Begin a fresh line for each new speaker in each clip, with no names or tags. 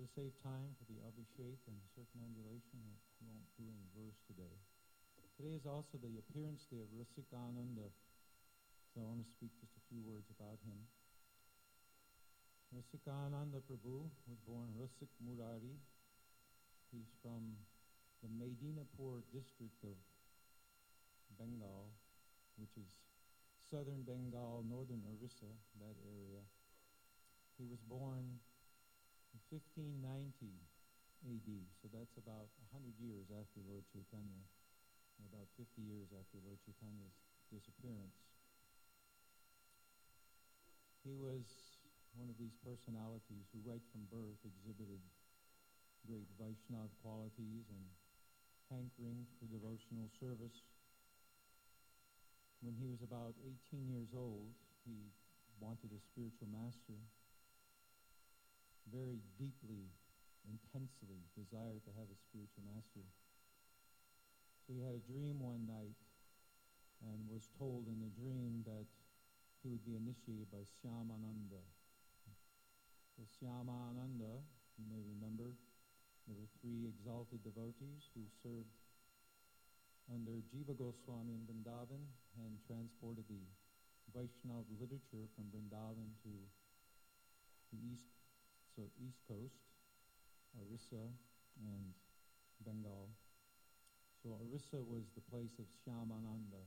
to save time for the Abhishek and circumambulation, we won't do any verse today. Today is also the appearance day of Rasikananda, so I want to speak just a few words about him. Rasikananda Prabhu was born Rasik Murari. He's from the Medinapur district of Bengal, which is southern Bengal, northern Orissa, that area. He was born in 1590 AD, so that's about 100 years after Lord Chaitanya, about 50 years after Lord Chaitanya's disappearance. He was one of these personalities who right from birth exhibited great Vaishnava qualities and hankering for devotional service. When he was about 18 years old, he wanted a spiritual master, very deeply, intensely desired to have a spiritual master. So he had a dream one night and was told in the dream that he would be initiated by Shyamananda. So Shyamananda, you may remember, there were three exalted devotees who served under Jiva Goswami in Vrindavan and transported the Vaishnava literature from Vrindavan to the east coast, Orissa and Bengal. So Orissa was the place of Shyamananda.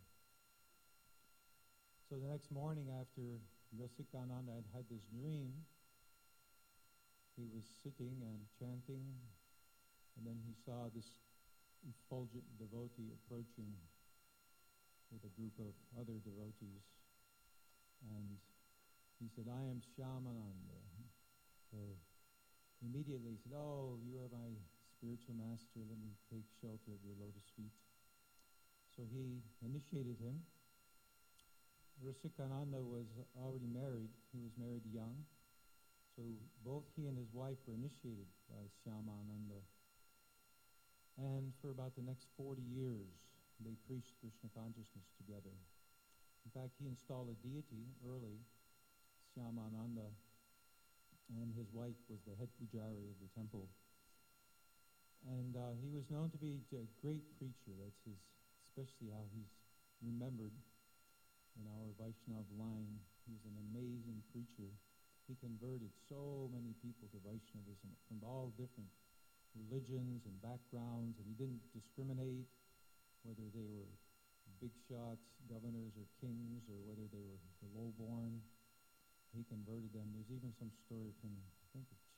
So the next morning after Rasikananda had had this dream, he was sitting and chanting, and then he saw this effulgent devotee approaching with a group of other devotees. And he said, "I am Shyamananda." So immediately he said, "Oh, you are my spiritual master. Let me take shelter of your lotus feet." So he initiated him. Rasikananda was already married. He was married young. So both he and his wife were initiated by Shyamananda. And for about the next 40 years, they preached Krishna consciousness together. In fact, he installed a deity early, Shyamananda, and his wife was the head pujari of the temple. And he was known to be a great preacher. That's especially how he's remembered in our Vaishnava line. He was an amazing preacher. He converted so many people to Vaishnavism from all different religions and backgrounds, and he didn't discriminate whether they were big shots, governors or kings, or whether they were the low-born. He converted them. There's even some story from, I think it's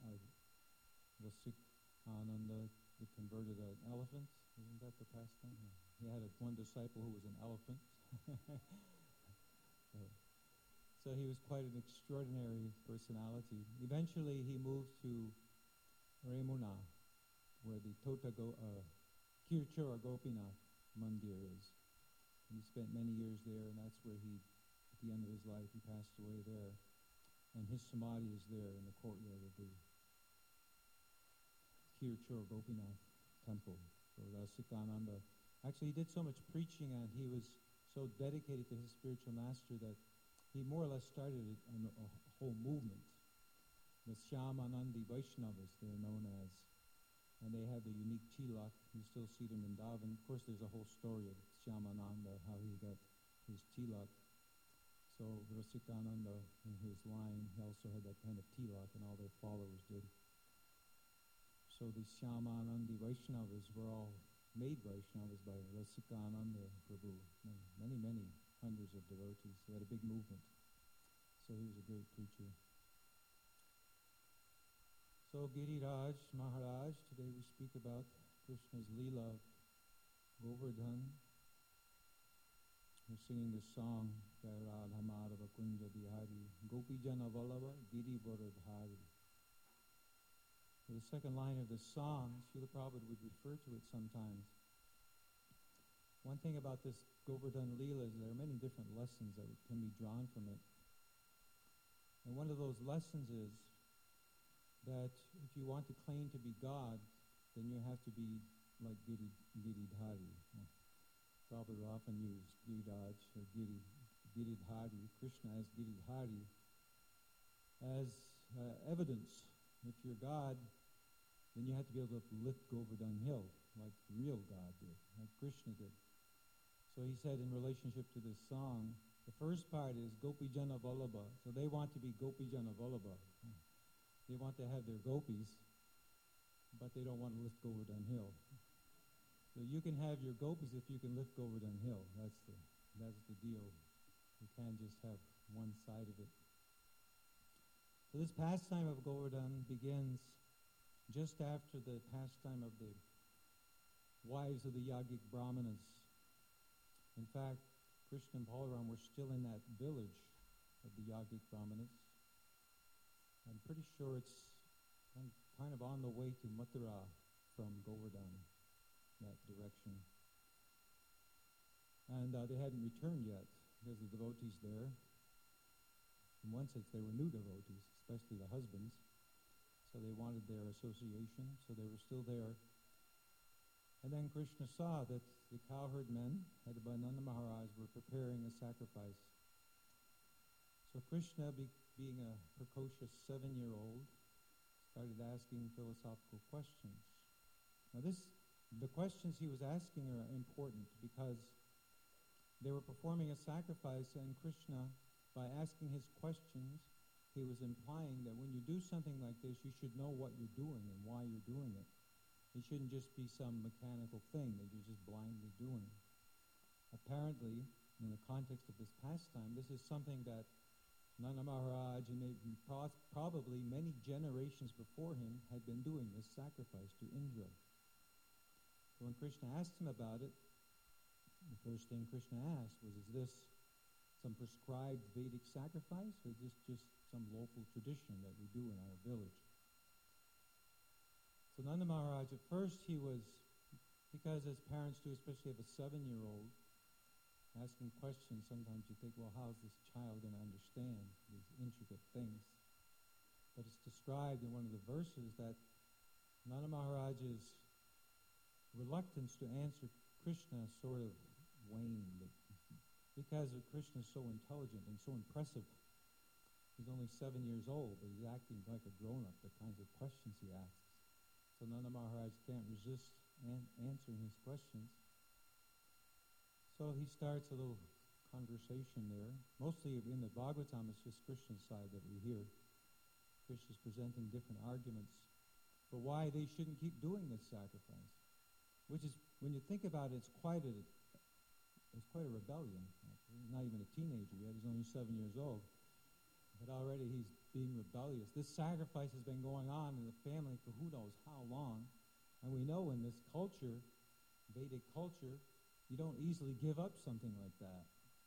Rasikananda, that converted an elephant. Isn't that the pastime? He had one disciple who was an elephant. So he was quite an extraordinary personality. Eventually he moved to Remuna, where the Kirchura Gopinath Mandir is. And he spent many years there, and that's where at the end of his life, he passed away there. And his samadhi is there in the courtyard of the Kirchura Gopinath temple. So Rasikananda, actually he did so much preaching and he was so dedicated to his spiritual master that he more or less started a whole movement. The Shyamanandi Vaishnavas, they're known as. And they have the unique tilak. You still see them in Vrindavan. Of course, there's a whole story of Shyamananda, how he got his tilak. So Rasikananda, in his line, he also had that kind of tilak, and all their followers did. So the Shyamanandi Vaishnavas were all made Vaishnavas by Rasikananda Prabhu. Many, many hundreds of devotees. They had a big movement. So he was a great preacher. So Giriraj Maharaj, today we speak about Krishna's Leela, Govardhan. We're singing this song, Jai Radha Madhava Kunja Bihari, Gopi Jana Vallabha Giri Varadhari. The second line of the song, Srila Prabhupada would refer to it sometimes. One thing about this Govardhan Leela is there are many different lessons that can be drawn from it. And one of those lessons is that if you want to claim to be God, then you have to be like Giridhari. Prabhupada often used Giriraj or Giridhari, Krishna as Giridhari, as evidence if you're God, then you have to be able to lift Govardhan Hill, like real God did, like Krishna did. So he said in relationship to this song, the first part is Gopi Jana Vallabha. So they want to be Gopi Jana Vallabha. They want to have their gopis, but they don't want to lift Govardhan Hill. So you can have your gopis if you can lift Govardhan Hill. That's the deal. You can't just have one side of it. So this pastime of Govardhan begins just after the pastime of the wives of the Yogic Brahmanas. In fact, Krishna and Balaram were still in that village of the Yogic Brahmanas. I'm pretty sure it's kind of on the way to Mathura from Govardhan, that direction. And they hadn't returned yet because the devotees there, in one sense, they were new devotees, especially the husbands. So they wanted their association, so they were still there. And then Krishna saw that the cowherd men, headed by Nanda Maharaj, were preparing a sacrifice. So Krishna, being a precocious 7-year-old, started asking philosophical questions. Now the questions he was asking are important because they were performing a sacrifice, and Krishna, by asking his questions, he was implying that when you do something like this, you should know what you're doing and why you're doing it. It shouldn't just be some mechanical thing that you're just blindly doing. Apparently, in the context of this pastime, this is something that Nanda Maharaj and probably many generations before him had been doing, this sacrifice to Indra. So when Krishna asked him about it, the first thing Krishna asked was, is this some prescribed Vedic sacrifice, or just some local tradition that we do in our village? So Nanda Maharaj, at first he was, because as parents do, especially of a 7-year-old, asking questions, sometimes you think, well, how's this child going to understand these intricate things? But it's described in one of the verses that Nanda Maharaj's reluctance to answer Krishna sort of waned, because Krishna is so intelligent and so impressive. He's only 7 years old, but he's acting like a grown-up, the kinds of questions he asks. So Nanda Maharaj can't resist answering his questions. So he starts a little conversation there. Mostly in the Bhagavatam, it's just Krishna's side that we hear. Krishna's presenting different arguments for why they shouldn't keep doing this sacrifice. Which is, when you think about it, it's quite a rebellion. He's not even a teenager yet. He's only 7 years old. But already he's being rebellious. This sacrifice has been going on in the family for who knows how long. And we know in this culture, Vedic culture, you don't easily give up something like that.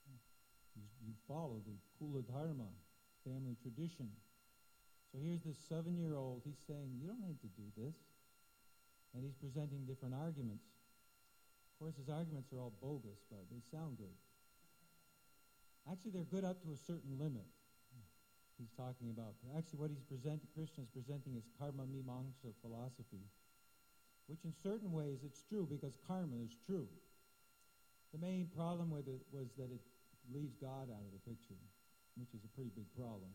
You follow the Kula Dharma, family tradition. So here's this 7-year-old, he's saying, you don't need to do this. And he's presenting different arguments. Of course, his arguments are all bogus, but they sound good. Actually, they're good up to a certain limit. He's talking about, actually what Krishna is presenting is karma mimamsa philosophy, which in certain ways it's true because karma is true. The main problem with it was that it leaves God out of the picture, which is a pretty big problem.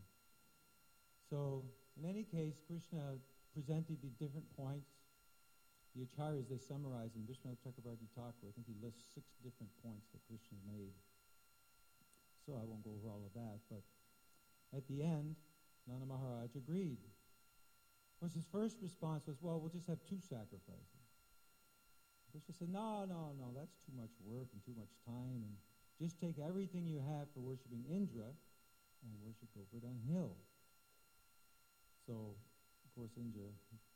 So, in any case, Krishna presented the different points. The acharyas, they summarize in Vishwanath Chakravarti Thakur. I think he lists 6 different points that Krishna made. So I won't go over all of that, but at the end, Nanda Maharaj agreed. Of course, his first response was, well, we'll just have 2 sacrifices. Krishna said, no, that's too much work and too much time, and just take everything you have for worshiping Indra and worship Govardhan Hill. So, of course, Indra,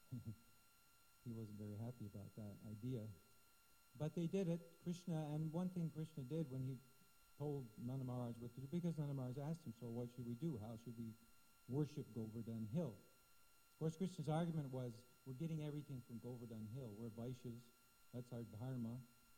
he wasn't very happy about that idea. But they did it, Krishna, and one thing Krishna did when he told Nanda Maharaj what to do, because Nanda Maharaj asked him, so what should we do? How should we worship Govardhan Hill? Of course, Krishna's argument was, we're getting everything from Govardhan Hill. We're Vaishyas. That's our dharma.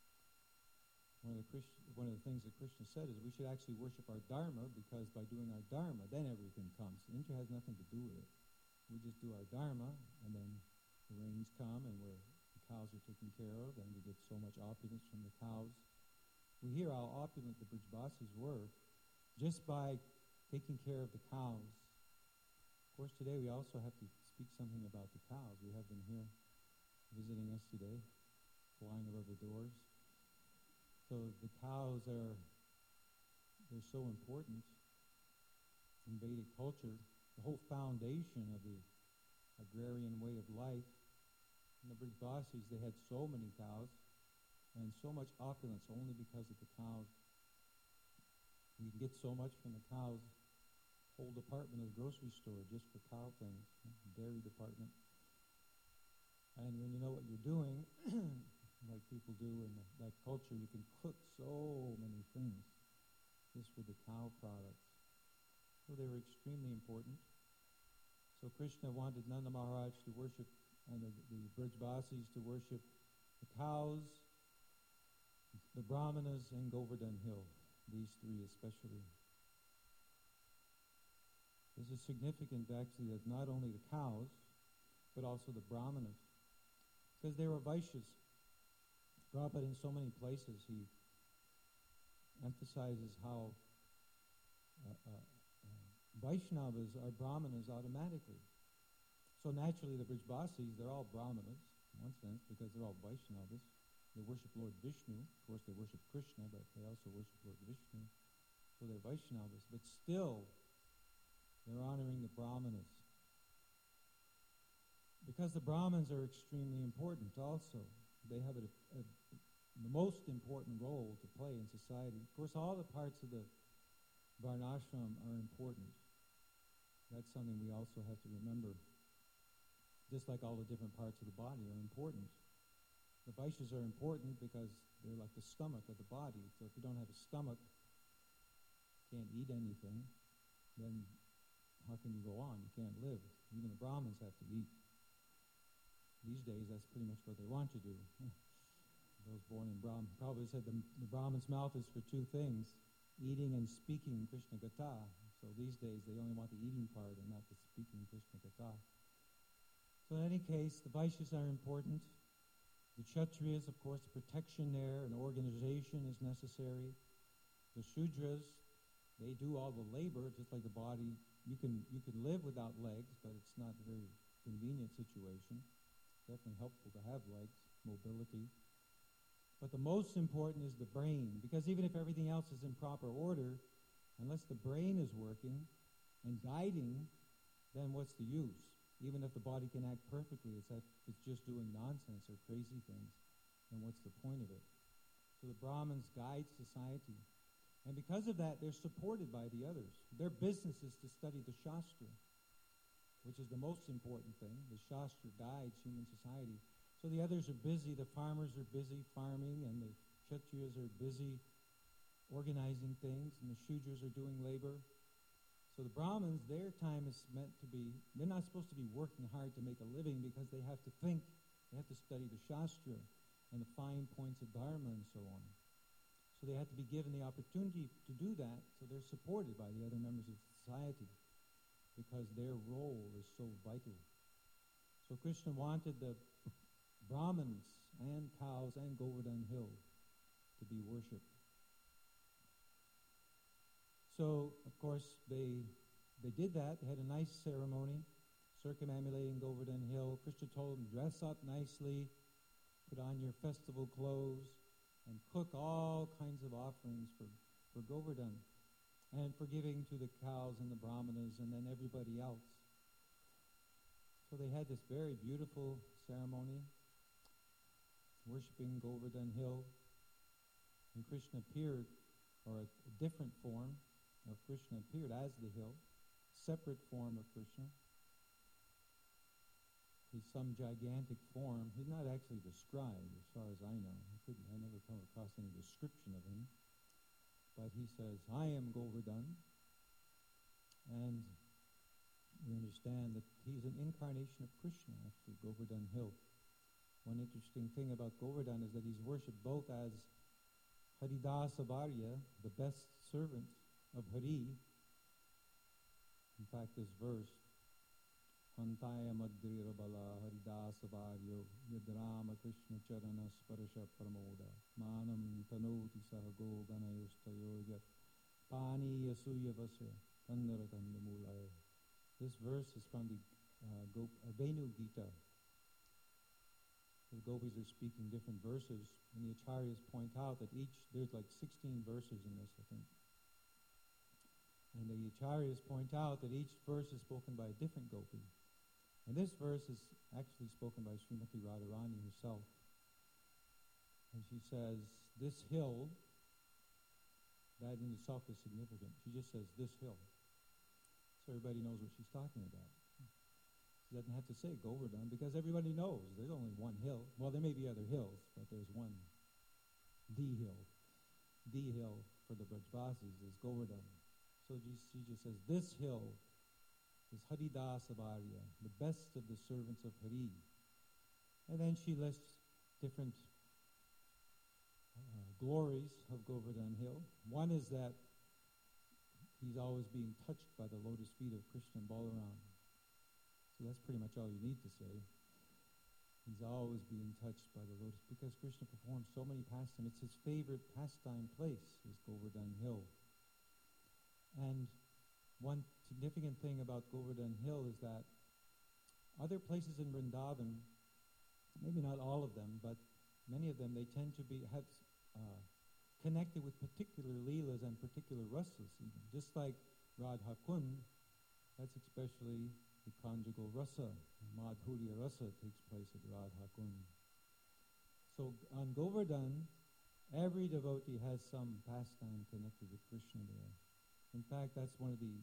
One of the things that Krishna said is we should actually worship our dharma, because by doing our dharma, then everything comes. Indra has nothing to do with it. We just do our dharma, and then the rains come, and the cows are taken care of, and we get so much opulence from the cows. We hear how opulent the Brijbasis were just by taking care of the cows. Of course, today we also have to speak something about the cows. We have them here visiting us today, flying above the doors. So the cows they're so important in Vedic culture, the whole foundation of the agrarian way of life. In the Brijbasis, they had so many cows and so much opulence only because of the cows. You can get so much from the cows. Whole department of the grocery store just for cow things, dairy department. And when you know what you're doing, like people do in that culture, you can cook so many things just with the cow products. So they were extremely important. So Krishna wanted Nanda Maharaj to worship, and the Brijbasis to worship the cows, the Brahmanas, and Govardhan Hill, these three especially. This is significant, actually, that not only the cows, but also the Brahmanas, because they were Vaishyas. Prabhupada, in so many places, he emphasizes how Vaishnavas are Brahmanas automatically. So naturally, the Brijbasis, they're all Brahmanas, in one sense, because they're all Vaishnavas. They worship Lord Vishnu. Of course, they worship Krishna, but they also worship Lord Vishnu. So they're Vaishnavas. But still, they're honoring the Brahmanas. Because the Brahmins are extremely important also. They have the most important role to play in society. Of course, all the parts of the Varnashram are important. That's something we also have to remember. Just like all the different parts of the body are important. The Vaishyas are important because they're like the stomach of the body. So if you don't have a stomach, can't eat anything, then how can you go on? You can't live. Even the Brahmins have to eat. These days, that's pretty much what they want to do. Those born in Brahman. Prabhupada said the Brahman's mouth is for two things, eating and speaking Krishna Katha. So these days, they only want the eating part and not the speaking Krishna Katha. So in any case, the Vaishyas are important. The Kshatriyas, of course, protection there and organization is necessary. The Shudras, they do all the labor, just like the body. You can live without legs, but it's not a very convenient situation. Definitely helpful to have legs, mobility. But the most important is the brain, because even if everything else is in proper order, unless the brain is working and guiding, then what's the use? Even if the body can act perfectly, it's just doing nonsense or crazy things, then what's the point of it? So the Brahmins guide society. And because of that, they're supported by the others. Their business is to study the Shastra, which is the most important thing. The Shastra guides human society. So the others are busy. The farmers are busy farming, and the Kshatriyas are busy organizing things, and the Shudras are doing labor. So the Brahmins, their time is meant to be, they're not supposed to be working hard to make a living because they have to think, they have to study the Shastra and the fine points of Dharma and so on. So they have to be given the opportunity to do that, so they're supported by the other members of society because their role is so vital. So Krishna wanted the Brahmins and cows and Govardhan Hill to be worshipped. So, of course, they did that. They had a nice ceremony, circumambulating Govardhan Hill. Krishna told them, dress up nicely, put on your festival clothes, and cook all kinds of offerings for Govardhan, and for giving to the cows and the Brahmanas and then everybody else. So they had this very beautiful ceremony, worshipping Govardhan Hill. And Krishna appeared, or a different form of Krishna appeared as the hill, separate form of Krishna. He's some gigantic form. He's not actually described, as far as I know. I never come across any description of him. But he says, I am Govardhan. And we understand that he's an incarnation of Krishna, actually, Govardhan Hill. One interesting thing about Govardhan is that he's worshipped both as Haridasa Varya, the best servant of Hari. In fact, this verse, Hantaya Madhira Bala Haridasa Varyo Yadrama Krishna Charana Sparasha Pramoda Manam Tanoti Sahago Ganayostayoja Pani Yasuya Vasya Kandara Kandamulaya. This verse is from the Venu Gita. The gopis are speaking different verses, and the acharyas point out that there's like 16 verses in this, I think. And the acharyas point out that each verse is spoken by a different gopi. And this verse is actually spoken by Srimati Radharani herself. And she says, this hill, that in itself is significant. She just says, this hill. So everybody knows what she's talking about. She doesn't have to say Govardhan because everybody knows there's only one hill. Well, there may be other hills, but there's one. The hill. The hill for the Brajvasis is Govardhan. So she just says, this hill is Haridasa Varya, the best of the servants of Hari. And then she lists different glories of Govardhan Hill. One is that he's always being touched by the lotus feet of Krishna and Balaram. So that's pretty much all you need to say. He's always being touched by the lotus because Krishna performs so many pastimes. It's his favorite pastime place is Govardhan Hill. And one significant thing about Govardhan Hill is that other places in Vrindavan, maybe not all of them, but many of them, they tend to have connected with particular leelas and particular rasas even. Just like Radha Kund, that's especially the conjugal rasa. Madhurya rasa takes place at Radha Kund. So on Govardhan, every devotee has some pastime connected with Krishna there. In fact, that's one of the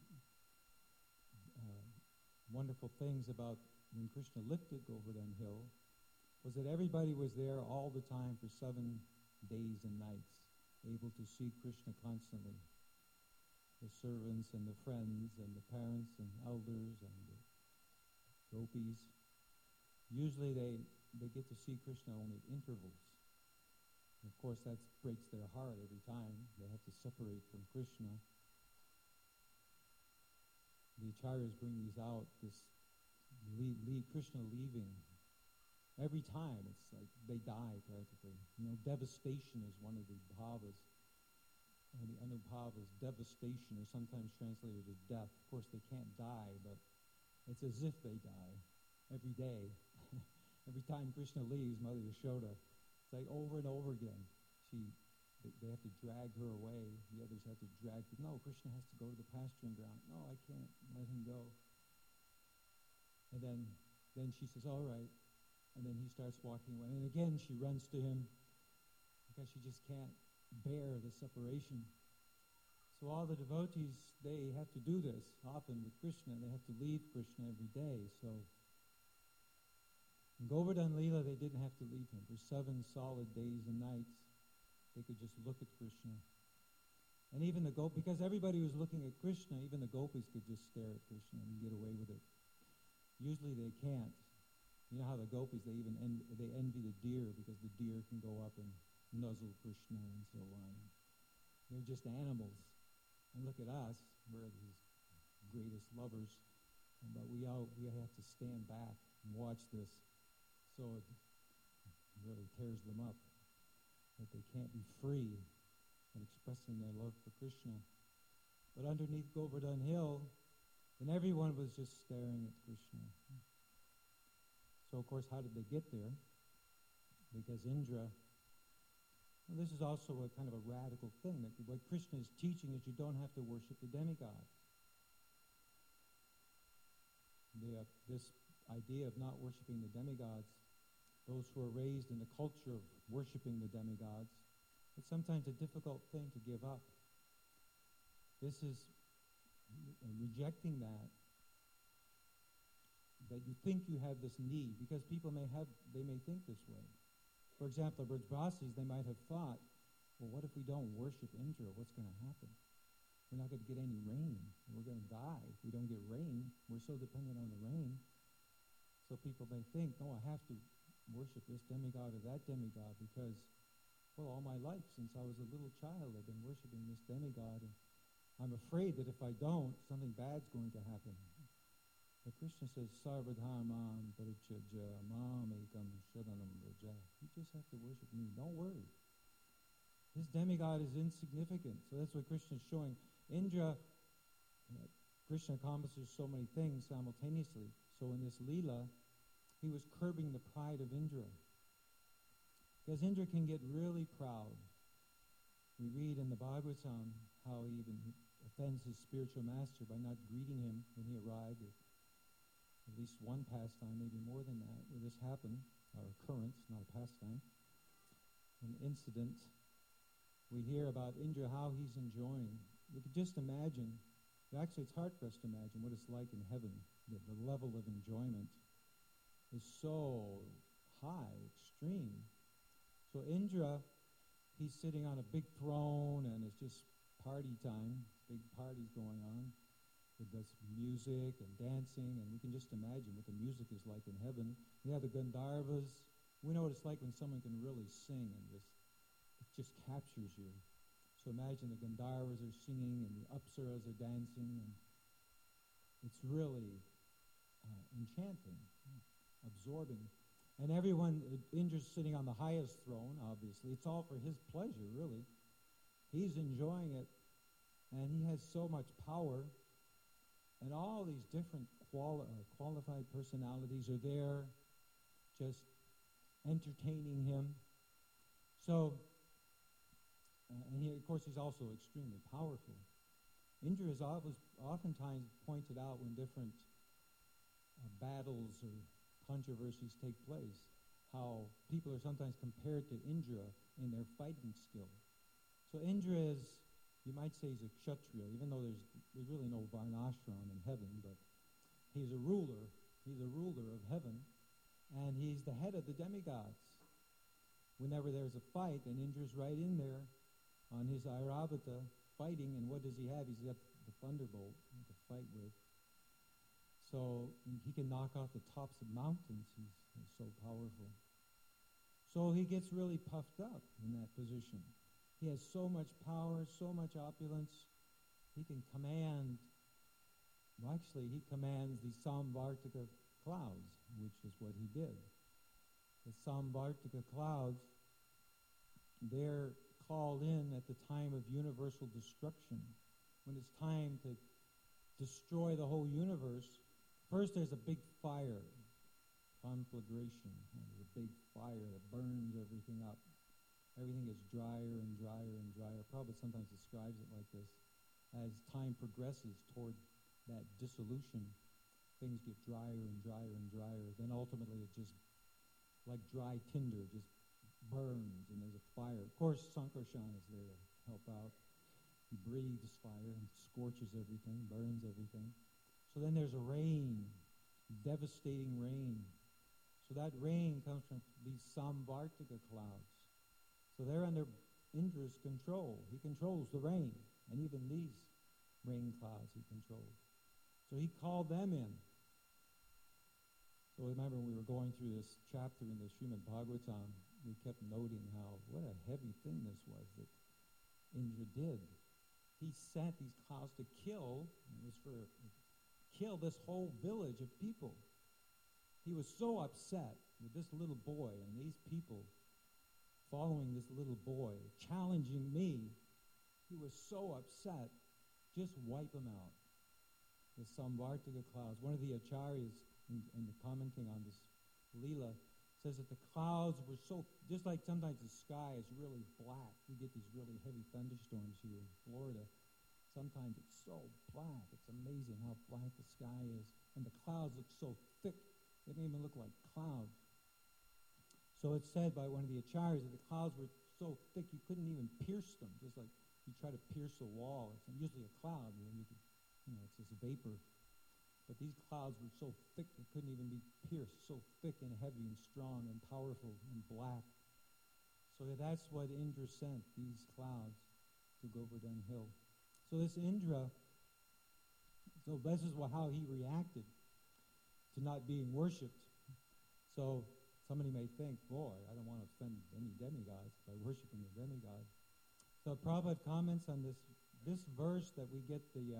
wonderful things about when Krishna lifted Govardhan Hill, was that everybody was there all the time for 7 days and nights, able to see Krishna constantly. The servants and the friends and the parents and elders and the gopis. Usually they get to see Krishna only at intervals. And of course, that breaks their heart every time. They have to separate from Krishna. The acharyas bring these out, this Krishna leaving. Every time, it's like they die practically. Devastation is one of the bhavas. And the anubhavas, devastation, or sometimes translated as death. Of course, they can't die, but it's as if they die every day. Every time Krishna leaves Mother Yashoda, it's like over and over again. They have to drag her away. The others have to drag her. No, Krishna has to go to the pasturing ground. No, I can't let him go. And then she says, all right. And then he starts walking away. And again, she runs to him because she just can't bear the separation. So all the devotees, they have to do this often with Krishna. They have to leave Krishna every day. So in Govardhan Leela, they didn't have to leave him. For 7 solid days and nights, they could just look at Krishna. And even the gopis, because everybody was looking at Krishna, even the gopis could just stare at Krishna and get away with it. Usually they can't. You know how the gopis, they envy the deer because the deer can go up and nuzzle Krishna and so on. They're just animals. And look at us, we're his greatest lovers, but we have to stand back and watch this. So it really tears them up that they can't be free in expressing their love for Krishna. But underneath Govardhan Hill, and everyone was just staring at Krishna. So of course, how did they get there? Because Indra, and this is also a kind of a radical thing, that what Krishna is teaching is you don't have to worship the demigods. This idea of not worshiping the demigods, those who are raised in the culture of worshiping the demigods, it's sometimes a difficult thing to give up. This is rejecting that you think you have this need, because people may think this way. For example, Brajvasis, they might have thought, well, what if we don't worship Indra? What's going to happen? We're not going to get any rain. We're going to die if we don't get rain. We're so dependent on the rain. So people may think, no, I have to worship this demigod or that demigod because, well, all my life since I was a little child, I've been worshiping this demigod, and I'm afraid that if I don't, something bad's going to happen. But Krishna says, Sarvadharman parichaja mam ekam sharanam raja. You just have to worship me. Don't worry. This demigod is insignificant. So that's what Krishna is showing. Indra, Krishna accomplishes so many things simultaneously. So in this Leela, he was curbing the pride of Indra. Because Indra can get really proud. We read in the Bhagavatam how he even offends his spiritual master by not greeting him when he arrived. At least one pastime, maybe more than that, where this happened, or occurrence, not a pastime, an incident. We hear about Indra, how he's enjoying. We could just imagine, actually it's hard for us to imagine what it's like in heaven. The level of enjoyment is so high, extreme. So Indra, he's sitting on a big throne and it's just party time, big parties going on. There's music and dancing, and we can just imagine what the music is like in heaven. We have the Gandharvas. We know what it's like when someone can really sing and it just captures you. So imagine the Gandharvas are singing and the Apsaras are dancing, and it's really enchanting, absorbing. And everyone, Indra's sitting on the highest throne, obviously. It's all for his pleasure, really. He's enjoying it, and he has so much power. And all these different qualified personalities are there just entertaining him. So, and he, of course, he's also extremely powerful. Indra is oftentimes pointed out when different battles or controversies take place, how people are sometimes compared to Indra in their fighting skill. So Indra is, you might say he's a kshatriya, even though there's really no varnashram in heaven, but he's a ruler. He's a ruler of heaven, and he's the head of the demigods. Whenever there's a fight, and Indra's right in there on his Airavata fighting, and what does he have? He's got the thunderbolt to fight with. So he can knock off the tops of mountains. He's so powerful. So he gets really puffed up in that position. He has so much power, so much opulence. He can command, he commands the Samvartika clouds, which is what he did. The Samvartika clouds, they're called in at the time of universal destruction. When it's time to destroy the whole universe, first there's a big fire, conflagration. There's a big fire that burns everything up. Everything gets drier and drier and drier. Prabhupada sometimes describes it like this. As time progresses toward that dissolution, things get drier and drier and drier. Then ultimately it just, like dry tinder, just burns and there's a fire. Of course, Sankarshan is there to help out. He breathes fire and scorches everything, burns everything. So then there's a rain, devastating rain. So that rain comes from these Samvartika clouds. So they're under Indra's control. He controls the rain, and even these rain clouds he controls. So he called them in. So remember when we were going through this chapter in the Srimad Bhagavatam, we kept noting what a heavy thing this was that Indra did. He sent these clouds to kill this whole village of people. He was so upset with this little boy and these people following this little boy, challenging me. He was so upset, just wipe him out. The Samvartika clouds. One of the acharyas in the commenting on this Leela says that the clouds were so, just like sometimes the sky is really black. We get these really heavy thunderstorms here in Florida. Sometimes it's so black. It's amazing how black the sky is. And the clouds look so thick, they don't even look like clouds. So it's said by one of the acharyas that the clouds were so thick you couldn't even pierce them, just like you try to pierce a wall. It's usually a cloud, it's this vapor. But these clouds were so thick they couldn't even be pierced, so thick and heavy and strong and powerful and black. So that's what Indra sent, these clouds, to Govardhan Hill. So this Indra, this is how he reacted to not being worshipped. So somebody may think, boy, I don't want to offend any demigods by worshiping a demigod. So Prabhupada comments on this verse that we get the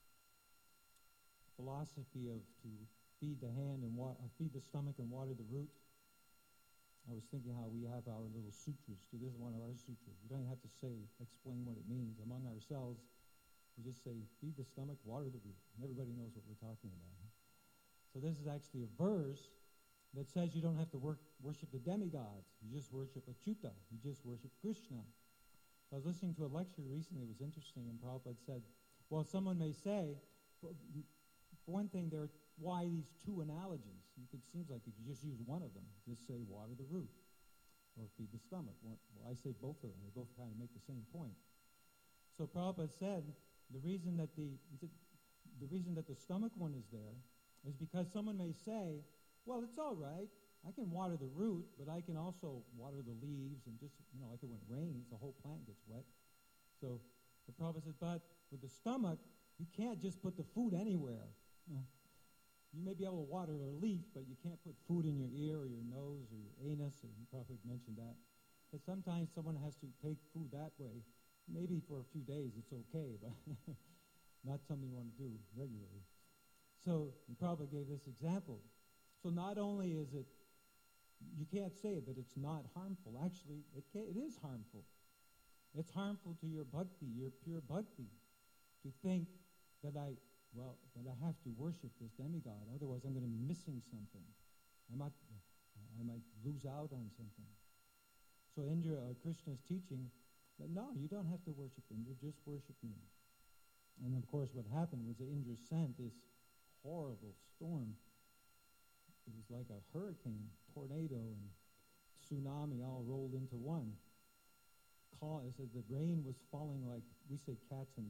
philosophy of to feed the hand and feed the stomach and water the root. I was thinking how we have our little sutras. So this is one of our sutras. We don't have to explain what it means. Among ourselves, we just say, feed the stomach, water the root. And everybody knows what we're talking about. So this is actually a verse that says you don't have to worship the demigods. You just worship Achyuta. You just worship Krishna. I was listening to a lecture recently. It was interesting, and Prabhupada said, well, someone may say, for one thing, why these two analogies? It seems like you could just use one of them. Just say water the root or feed the stomach. Well, I say both of them. They both kind of make the same point. So Prabhupada said the reason that the stomach one is there is because someone may say, well, it's all right. I can water the root, but I can also water the leaves and just, like when it rains, the whole plant gets wet. So the Prabhupada said, but with the stomach, you can't just put the food anywhere. You may be able to water a leaf, but you can't put food in your ear or your nose or your anus, and Prabhupada mentioned that. But sometimes someone has to take food that way. Maybe for a few days it's okay, but not something you want to do regularly. So Prabhupada gave this example. So not only is it, you can't say that it's not harmful. Actually, it is harmful. It's harmful to your bhakti, your pure bhakti, to think that I have to worship this demigod. Otherwise, I'm going to be missing something. I might lose out on something. So Indra, Krishna's teaching that no, you don't have to worship Indra, just worship me. And of course, what happened was that Indra sent this horrible storm. It was like a hurricane, tornado, and tsunami all rolled into one. It said the rain was falling like, we say cats and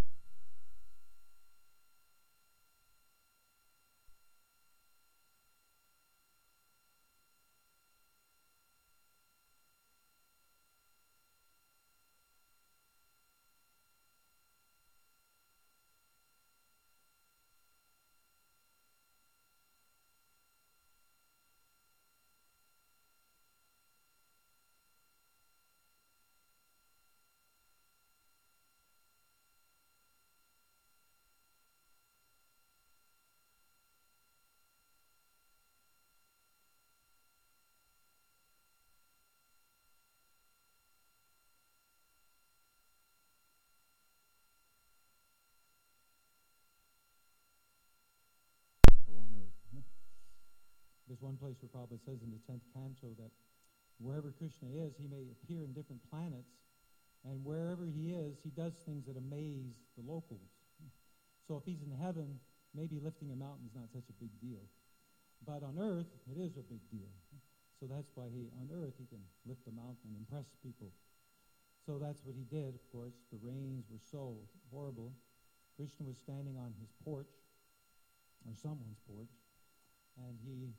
on earth. There's one place where Prabhupada says in the 10th canto that wherever Krishna is, he may appear in different planets, and wherever he is, he does things that amaze the locals. So if he's in heaven, maybe lifting a mountain is not such a big deal. But on earth, it is a big deal. So that's why on earth, he can lift a mountain and impress people. So that's what he did, of course. The rains were so horrible. Krishna was standing on his porch, or someone's porch, and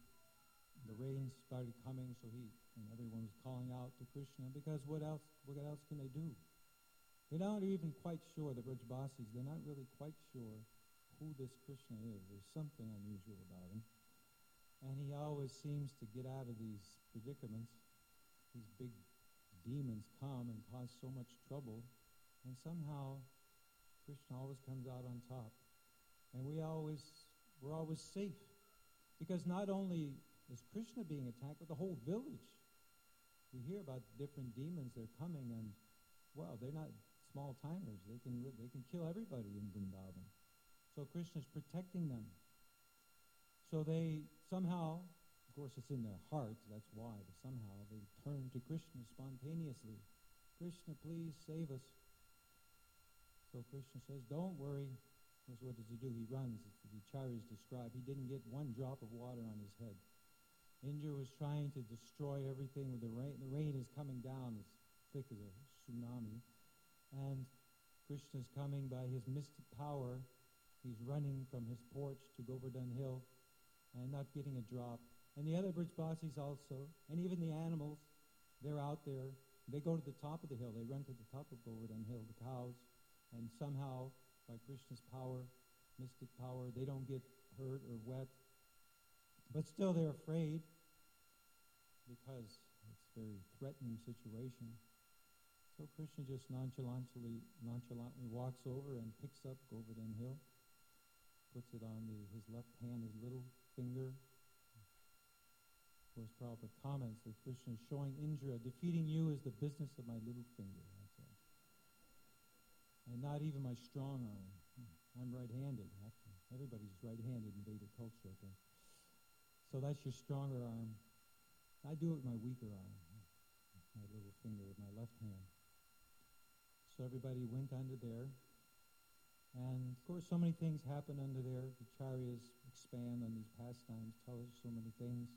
the rain started coming, and everyone was calling out to Krishna, because what else can they do? They're not even quite sure, the Brajbasis, they're not really quite sure who this Krishna is. There's something unusual about him. And he always seems to get out of these predicaments. These big demons come and cause so much trouble, and somehow Krishna always comes out on top. And we're always safe, because not only is Krishna being attacked, but the whole village. We hear about different demons that are coming, and they're not small timers. They can kill everybody in Vrindavan. So Krishna's protecting them. So they somehow, of course it's in their hearts, that's why, but somehow they turn to Krishna spontaneously. Krishna, please save us. So Krishna says, don't worry. Of course, what does he do? He runs. The acharyas describe. He didn't get one drop of water on his head. Indra was trying to destroy everything with the rain. The rain is coming down as thick as a tsunami. And Krishna's coming by his mystic power. He's running from his porch to Govardhan Hill and not getting a drop. And the other Brajbasis also, and even the animals, they're out there. They go to the top of the hill. They run to the top of Govardhan Hill, the cows, and somehow, by Krishna's power, mystic power, they don't get hurt or wet. But still they're afraid, because it's a very threatening situation. So Krishna just nonchalantly walks over and picks up Govardhan Hill, puts it on his left hand, his little finger. Of course, Prabhupada comments that Krishna is showing Indra, defeating you is the business of my little finger. That's all. And not even my strong arm. I'm right-handed. Everybody's right-handed in Vedic culture, I think. So that's your stronger arm. I do it with my weaker arm, my little finger of my left hand. So everybody went under there. And, of course, so many things happen under there. The Acharyas expand on these pastimes, tell us so many things.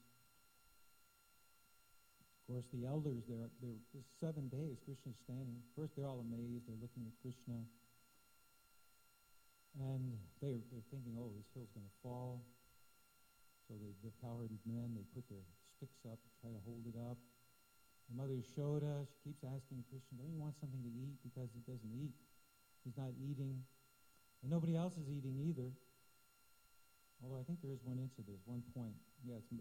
Of course, the elders, there's 7 days, Krishna's standing. First, they're all amazed. They're looking at Krishna. And they're thinking, oh, this hill's going to fall. So the cowherded men, they put their sticks up, try to hold it up. And Mother Yashoda, she keeps asking Krishna, don't you want something to eat? Because he doesn't eat. He's not eating. And nobody else is eating either. Although I think there is one incident, one point. Yeah, it's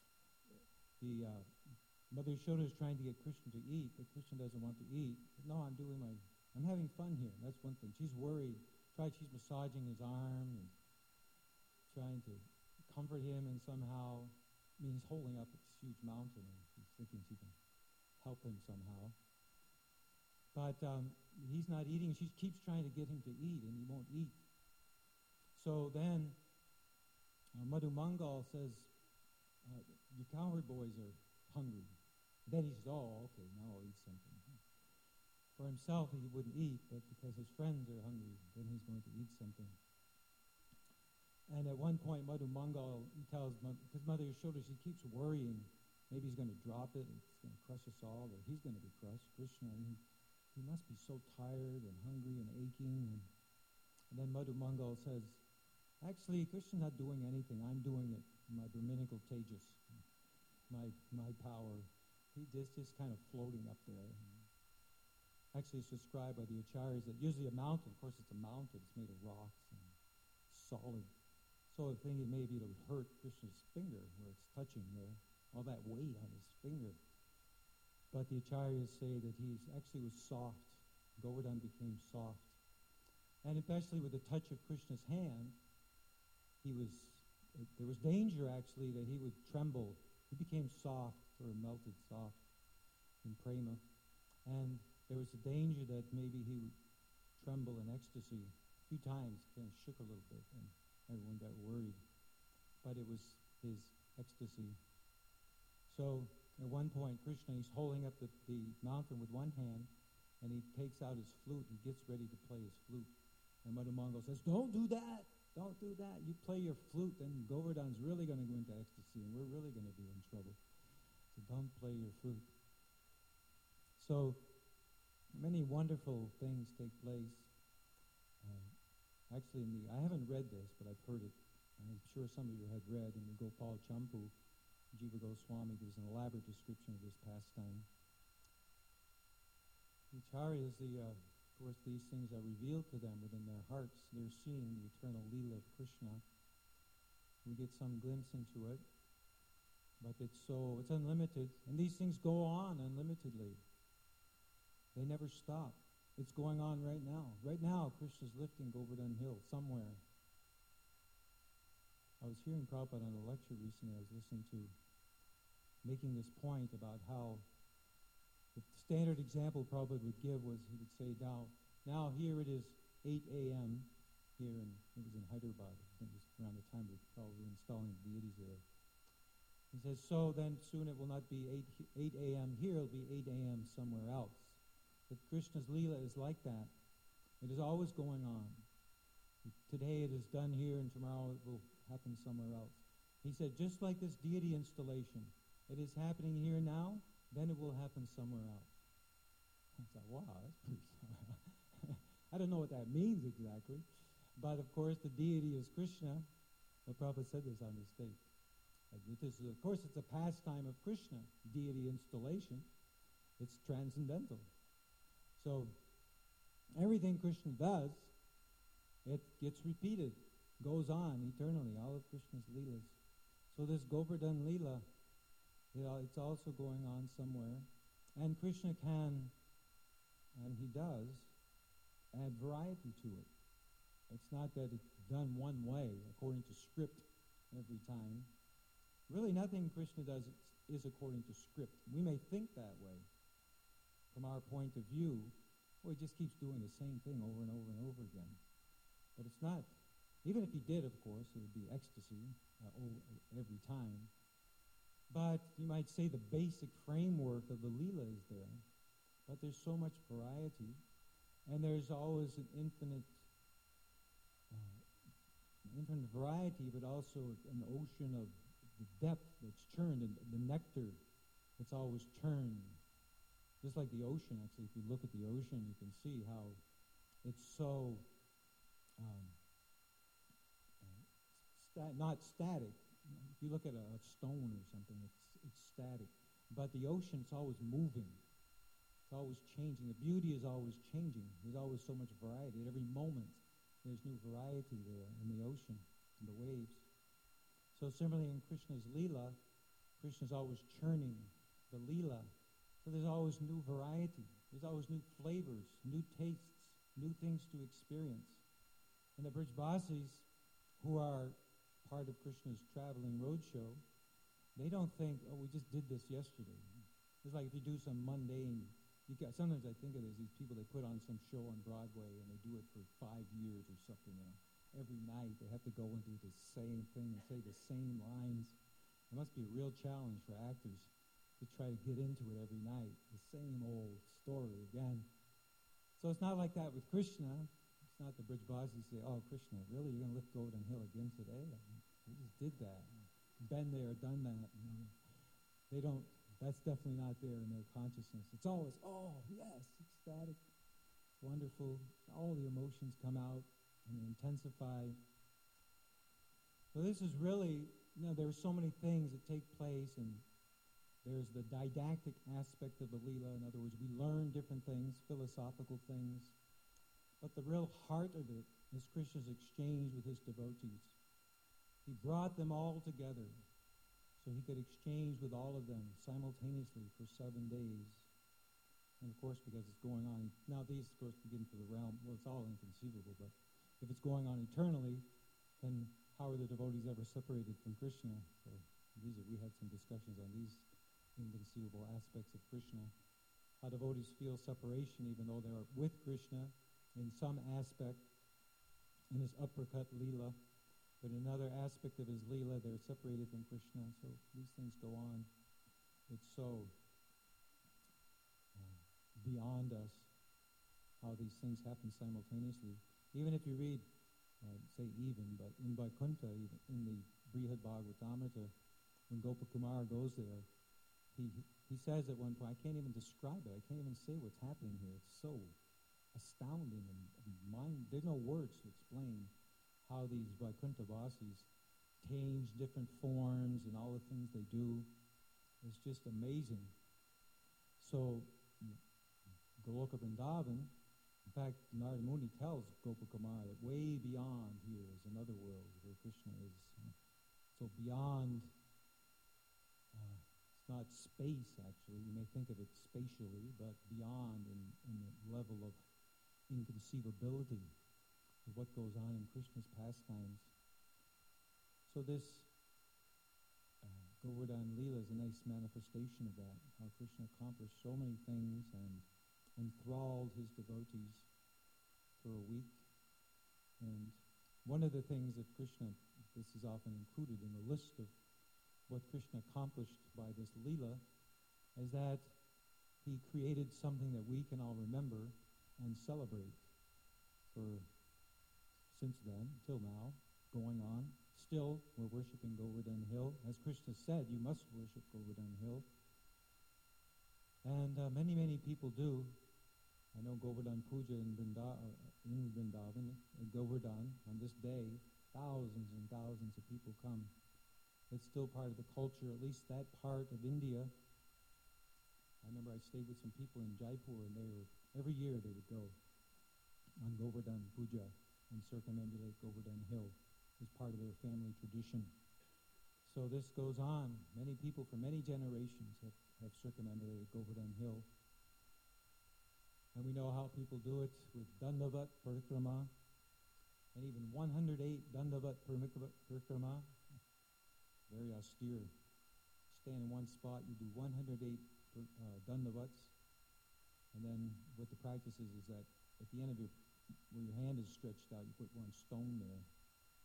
Mother Yashoda is trying to get Krishna to eat, but Krishna doesn't want to eat. No, I'm having fun here. That's one thing. She's worried. She's massaging his arm and trying to comfort him, and somehow, he's holding up this huge mountain, and she's thinking she can help him somehow. But he's not eating. She keeps trying to get him to eat, and he won't eat. So then Madhu Mangal says, your cowherd boys are hungry. And then he says, oh, okay, now I'll eat something. For himself, he wouldn't eat, but because his friends are hungry, then he's going to eat something. And at one point, Madhu Mangal, he tells, because Mother Yashoda, she keeps worrying, maybe he's going to drop it, and it's going to crush us all, or he's going to be crushed, Krishna, and he must be so tired and hungry and aching. And then Madhu Mangal says, actually, Krishna's not doing anything. I'm doing it, my Brahminical Tejas, my power. He's just kind of floating up there. Actually, it's described by the Acharyas that usually a mountain, of course it's a mountain, it's made of rocks and solid. So the thing maybe it would hurt Krishna's finger where it's touching there, all that weight on his finger. But the Acharyas say that he actually was soft. Govardhan became soft. And especially with the touch of Krishna's hand, there was danger actually that he would tremble. He became soft, or melted soft in prema. And there was a danger that maybe he would tremble in ecstasy. A few times, kind of shook a little bit, and everyone got worried. But it was his ecstasy. So at one point, Krishna, he's holding up the mountain with one hand, and he takes out his flute. He gets ready to play his flute. And Madhu Mangal says, don't do that. Don't do that. You play your flute, then Govardhan's really going to go into ecstasy, and we're really going to be in trouble. So don't play your flute. So many wonderful things take place. Actually, I haven't read this, but I've heard it. I'm sure some of you had read in the Gopal Champu. Jiva Goswami gives an elaborate description of this pastime. The Acharyas, of course, these things are revealed to them within their hearts. They're seeing the eternal Leela of Krishna. We get some glimpse into it, but it's unlimited. And these things go on unlimitedly. They never stop. It's going on right now. Right now, Krishna's lifting Govardhan Hill somewhere. I was hearing Prabhupada on a lecture recently I was listening to, making this point about how the standard example Prabhupada would give was, he would say, now here it is 8 a.m. here, and it was in Hyderabad. I think it was around the time we were probably installing the deities there. He says, so then soon it will not be 8 a.m. here, it'll be 8 a.m. somewhere else. But Krishna's Leela is like that. It is always going on. Today it is done here, and tomorrow it will happen somewhere else. He said, just like this deity installation, it is happening here now, then it will happen somewhere else. I thought, wow, that's pretty I don't know what that means exactly. But of course, the deity is Krishna. The Prabhupada said this on the stage. Of course, it's a pastime of Krishna, deity installation. It's transcendental. So everything Krishna does, it gets repeated, goes on eternally, all of Krishna's Leelas. So this Govardhan Leela, it's also going on somewhere. And Krishna can, and he does, add variety to it. It's not that it's done one way, according to script every time. Really, nothing Krishna does is according to script. We may think that way. From our point of view, he just keeps doing the same thing over and over and over again. But it's not. Even if he did, of course, it would be ecstasy every time. But you might say the basic framework of the Leela is there. But there's so much variety, and there's always an infinite variety, but also an ocean of the depth that's churned, and the nectar that's always churned. Just like the ocean, actually, if you look at the ocean, you can see how it's so not static. If you look at a stone or something, it's static. But the ocean, it's always moving. It's always changing. The beauty is always changing. There's always so much variety. At every moment, there's new variety there in the ocean, in the waves. So similarly in Krishna's Leela, Krishna's always churning the Leela. So there's always new variety. There's always new flavors, new tastes, new things to experience. And the Brijbasis, who are part of Krishna's traveling roadshow, they don't think, oh, we just did this yesterday. It's like if you do some mundane, sometimes I think of it as these people, they put on some show on Broadway and they do it for 5 years or something. Every night they have to go and do the same thing and say the same lines. It must be a real challenge for actors to try to get into it every night, the same old story again. So it's not like that with Krishna. It's not the Brijbasis say, oh, Krishna, really? You're going to lift Govardhan Hill again today? We just did that. Been there, done that. They don't, that's definitely not there in their consciousness. It's always, oh, yes, ecstatic, wonderful. All the emotions come out and intensify. So this is really, there are so many things that take place, and there's the didactic aspect of the Leela. In other words, we learn different things, philosophical things. But the real heart of it is Krishna's exchange with his devotees. He brought them all together so he could exchange with all of them simultaneously for 7 days. And of course, because it's going on, now these, of course, begin for the realm, well, it's all inconceivable, but if it's going on eternally, then how are the devotees ever separated from Krishna? So we had some discussions on these inconceivable aspects of Krishna. How devotees feel separation even though they're with Krishna in some aspect in his uppercut Leela, but in another aspect of his Leela they're separated from Krishna. So these things go on. It's so beyond us how these things happen simultaneously. Even if you read, but in Vaikuntha, in the Brihad Bhagavatamrita, when Gopakumar goes there, he says at one point, I can't even describe it. I can't even say what's happening here. It's so astounding and there's no words to explain how these Vaikuntha Vasis change different forms and all the things they do. It's just amazing. So Goloka Vrindavan, in fact, Narada Muni tells Gopakumar that way beyond here is another world where Krishna is. So beyond, it's not space actually, you may think of it spatially, but beyond in the level of inconceivability of what goes on in Krishna's pastimes. So this Govardhan Leela is a nice manifestation of that, how Krishna accomplished so many things and enthralled his devotees for a week. And one of the things that Krishna, this is often included in the list of what Krishna accomplished by this Leela, is that he created something that we can all remember and celebrate. For since then, till now, going on, still we're worshiping Govardhan Hill. As Krishna said, you must worship Govardhan Hill. And many, many people do. I know Govardhan Puja in Vrindavan, in Govardhan, on this day, thousands and thousands of people come. It's still part of the culture, at least that part of India. I remember I stayed with some people in Jaipur, and every year they would go on Govardhan Puja and circumambulate Govardhan Hill as part of their family tradition. So this goes on. Many people for many generations have circumambulated Govardhan Hill. And we know how people do it with Dandavat Parikrama, and even 108 Dandavat Parikrama. Very austere. Stand in one spot, you do 108 Dandavats, and then what the practice is that at the end of where your hand is stretched out, you put one stone there,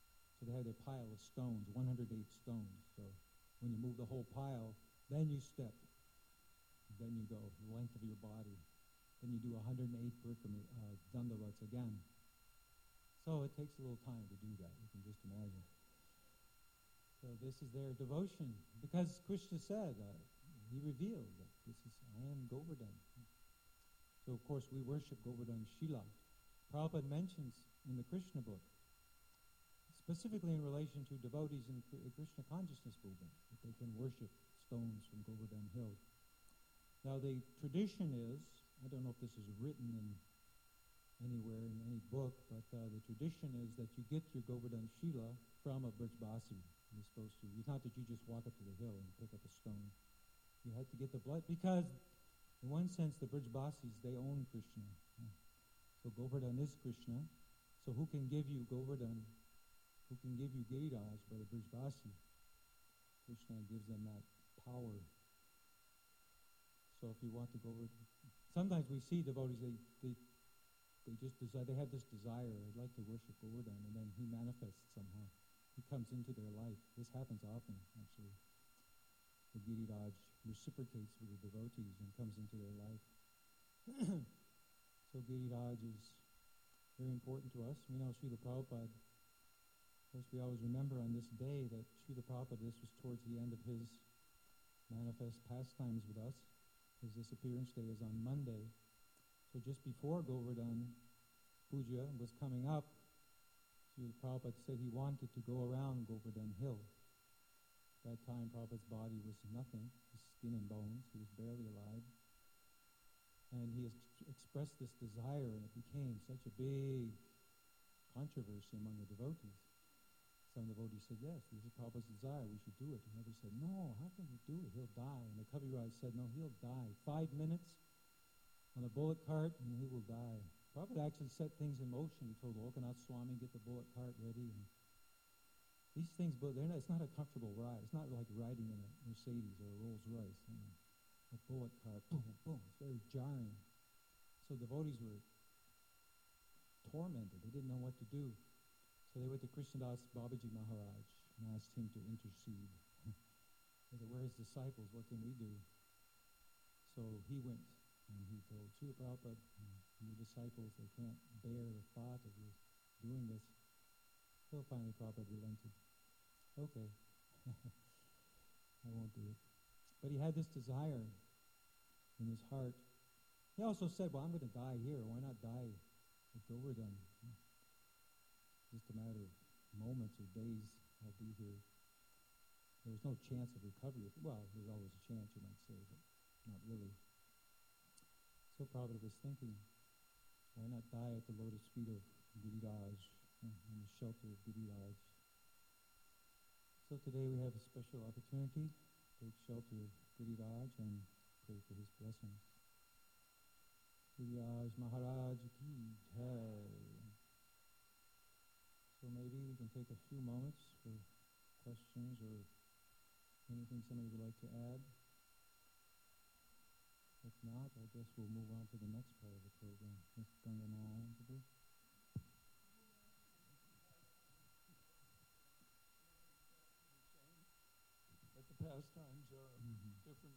So they have their pile of stones, 108 stones. So when you move the whole pile, then you step. Then you go the length of your body. Then you do 108 dandavats again. So it takes a little time to do that. You can just imagine. So this is their devotion. Because Krishna said, he revealed that I am Govardhan. So of course we worship Govardhan Shila. Prabhupada mentions in the Krishna book, specifically in relation to devotees in the Krishna consciousness movement, that they can worship stones from Govardhan Hill. Now the tradition is, I don't know if this is written in anywhere in any book, but the tradition is that you get your Govardhan Shila from a Brajbasi. You're supposed to. It's not that you just walk up to the hill and pick up a stone. You have to get the blood, because in one sense the Brajbasis, they own Krishna. So Govardhan is Krishna. So who can give you Govardhan? Who can give you Giriraj but a Brajbasi? Krishna gives them that power. So if you want to go over, sometimes we see devotees, they just desire, they have this desire, I'd like to worship Govardhan, and then he manifests somehow. He comes into their life. This happens often, actually. The Giriraj reciprocates with the devotees and comes into their life. So Giriraj is very important to us. We know Srila Prabhupada, of course we always remember on this day that Srila Prabhupada, this was towards the end of his manifest pastimes with us. His disappearance day is on Monday. So just before Govardhan Puja was coming up, Srila Prabhupada said he wanted to go around Govardhan Hill. At that time, Prabhupada's body was nothing, his skin and bones. He was barely alive. And he has expressed this desire, and it became such a big controversy among the devotees. Some devotees said, yes, this is Prabhupada's desire, we should do it. And others said, no, how can we do it? He'll die. And the Kaviraj said, no, he'll die. 5 minutes on a bullock cart, and he will die. Prabhupada actually set things in motion. He told Lokanath Swami, get the bullock cart ready. And these things, but it's not a comfortable ride. It's not like riding in a Mercedes or a Rolls Royce. A bullock cart, boom, boom. It's very jarring. So devotees were tormented. They didn't know what to do. So they went to Krishnadas Babaji Maharaj and asked him to intercede. They said, we're his disciples. What can we do? So he went and he told Srila Prabhupada, your disciples, they can't bear the thought of you doing this. So finally Prabhupada relented. Okay, I won't do it. But he had this desire in his heart. He also said, well, I'm going to die here. Why not die at Govardhan? Just a matter of moments or days I'll be here. There's no chance of recovery. Well, there's always a chance, you might say, but not really. So Prabhupada was thinking, why not die at the lotus feet of Giriraj, in the shelter of Giriraj? So today we have a special opportunity to take shelter of Giriraj and pray for his blessings. Giriraj Maharaj ki jai. So maybe we can take a few moments for questions or anything somebody would like to add. If not, I guess we'll move on to the next part of the program. Ms. Ganganayan.
But the pastimes are different.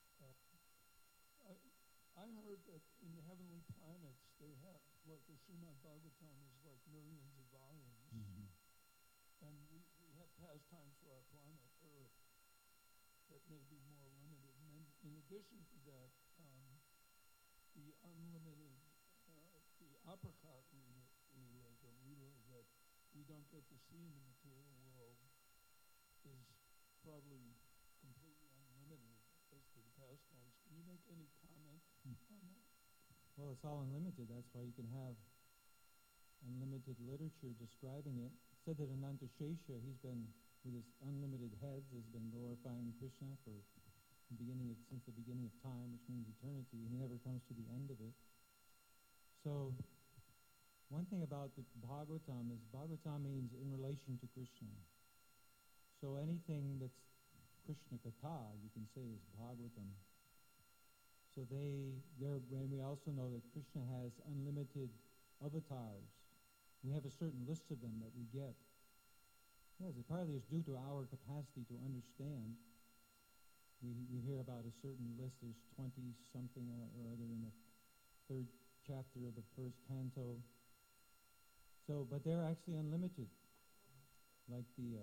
I heard that in the heavenly planets they have, like the Srimad Bhagavatam is like millions of volumes. And we have pastimes for our planet Earth that may be more limited. And then in addition to that, the unlimited, the apricot Leela, the Leela that we don't get to see in the material world is probably completely unlimited as to the pastimes. Can you make any comment on that?
Well, it's all unlimited. That's why you can have unlimited literature describing it. It said that Ananta Shesha, he's been, with his unlimited heads, has been glorifying Krishna since the beginning of time, which means eternity, and he never comes to the end of it. So, one thing about the Bhagavatam is Bhagavatam means in relation to Krishna. So anything that's Krishna Katha, you can say, is Bhagavatam. So and we also know that Krishna has unlimited avatars. We have a certain list of them that we get. Yes, it partly is due to our capacity to understand. We hear about a certain list. There's 20-something or other in the third chapter of the first canto. So, but they're actually unlimited. Like the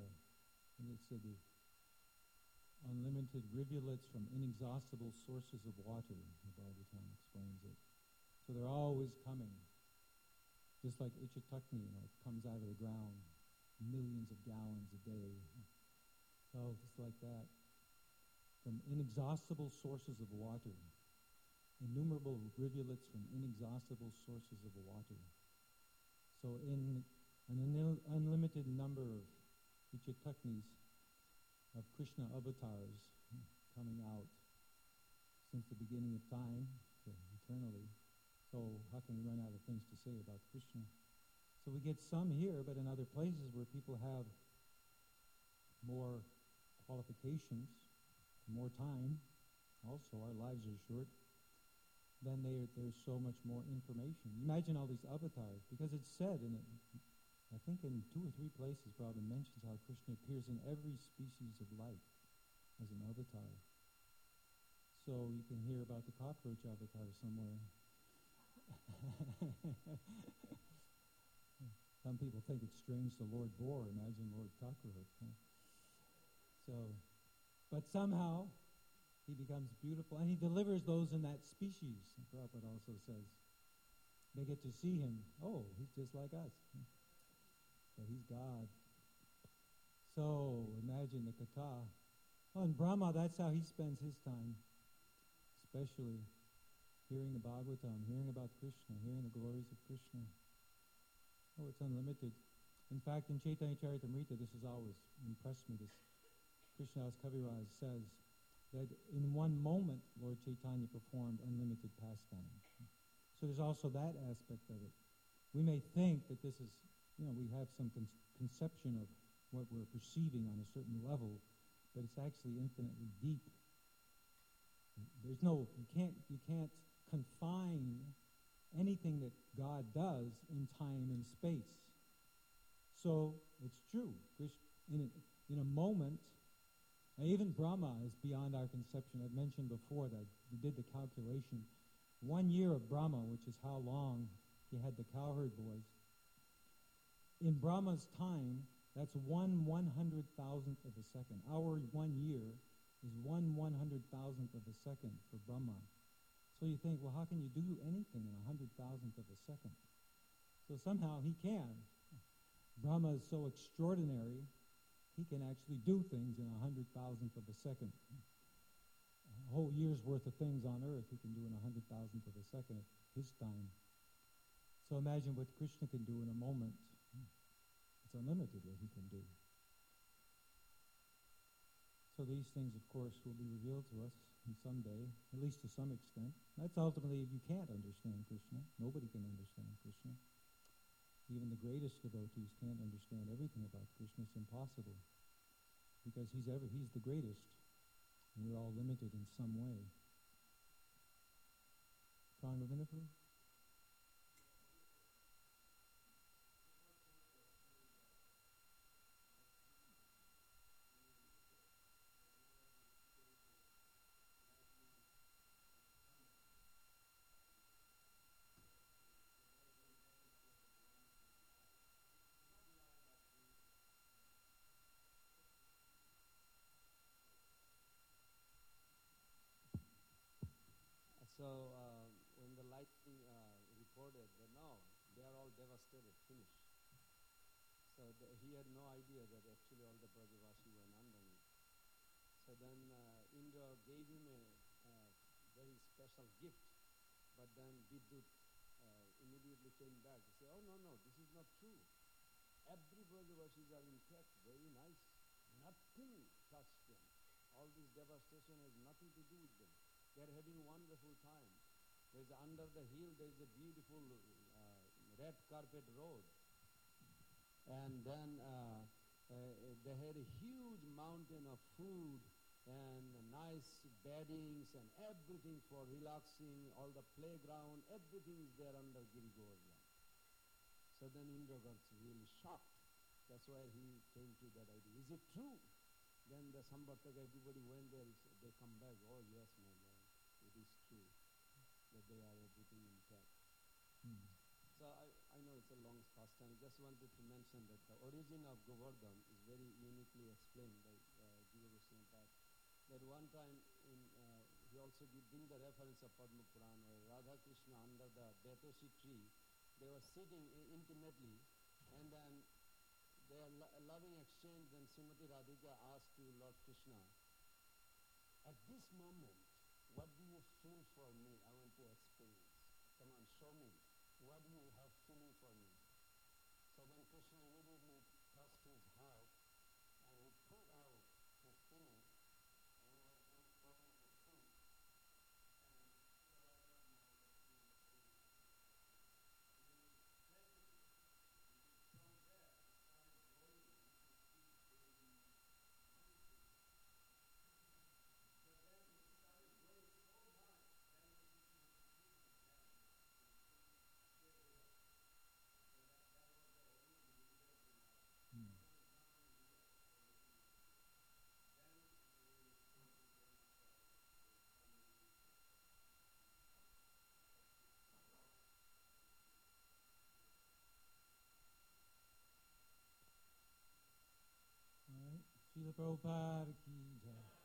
unlimited rivulets from inexhaustible sources of water, the Bhagavatam explains it. So they're always coming. Just like Ichatukni, it comes out of the ground, millions of gallons a day. So it's like that. From inexhaustible sources of water, innumerable rivulets from inexhaustible sources of water. So in an unlimited number of Ichatuknis, of Krishna avatars coming out since the beginning of time, eternally. So how can we run out of things to say about Krishna? So we get some here, but in other places where people have more qualifications, more time, also our lives are short, then there's so much more information. Imagine all these avatars, because it's said in it, I think in 2 or 3 places Prabhupada mentions how Krishna appears in every species of life as an avatar. So you can hear about the cockroach avatar somewhere. Some people think it's strange the Lord Boar, imagine Lord Cockroach. Huh? So, but somehow he becomes beautiful, and he delivers those in that species. And Prabhupada also says, they get to see him. Oh, he's just like us. But he's God. So imagine the katha. Oh, and Brahma, that's how he spends his time, especially hearing the Bhagavatam, hearing about Krishna, hearing the glories of Krishna. Oh, it's unlimited. In fact, in Chaitanya Charitamrita, this has always impressed me. This Krishnadas Kaviraj says that in one moment, Lord Chaitanya performed unlimited pastime. So there's also that aspect of it. We may think that this is, we have some conception of what we're perceiving on a certain level, but it's actually infinitely deep. You can't confine anything that God does in time and space. So it's true. In a moment, even Brahma is beyond our conception. I've mentioned before that we did the calculation. 1 year of Brahma, which is how long he had the cowherd boys. In Brahma's time, that's 1/100,000th of a second. Our 1 year is 1/100,000th of a second for Brahma. So you think, well, how can you do anything in 100,000th of a second? So somehow he can. Brahma is so extraordinary, he can actually do things in 100,000th of a second. A whole year's worth of things on earth he can do in 100,000th of a second at his time. So imagine what Krishna can do in a moment. It's unlimited what he can do. So these things, of course, will be revealed to us someday, at least to some extent. That's ultimately if you can't understand Krishna. Nobody can understand Krishna. Even the greatest devotees can't understand everything about Krishna. It's impossible. Because he's the greatest. And we're all limited in some way. Pranavinapu?
So when the lightning reported that no, they are all devastated, finished. So he had no idea that actually all the Brajavasi went underneath. So then Indra gave him a very special gift, but then Vidyut immediately came back. He said, oh no, this is not true. Every Brajavasis are intact, very nice. Nothing touched them. All this devastation has nothing to do with them. They are having a wonderful time. There's under the hill, there's a beautiful red carpet road. And then they had a huge mountain of food and nice beddings and everything for relaxing, all the playground, everything is there under Giri Govardhan. So then Indra got really shocked. That's why he came to that idea. Is it true? Then the Sambhattaka, everybody went there, they come back, oh yes, my lord, it is true that they are everything intact.
Hmm.
So I know it's a long pastime. Just wanted to mention that the origin of Govardhan is very uniquely explained by Jiva Goswami Path. That one time he also bring the reference of Padma Puran where Radha Krishna under the Detoshi tree, they were sitting intimately, and then their loving exchange. Then Srimati Radhika asked to Lord Krishna, at this moment, what do you feel for me? I want to experience. Come on, show me. What do you have feeling for me? So then Krishna immediately touched his heart and he pulled out his feeling and was holding the fruit.
Hmm. All right. Srila Prabhupada ki jai.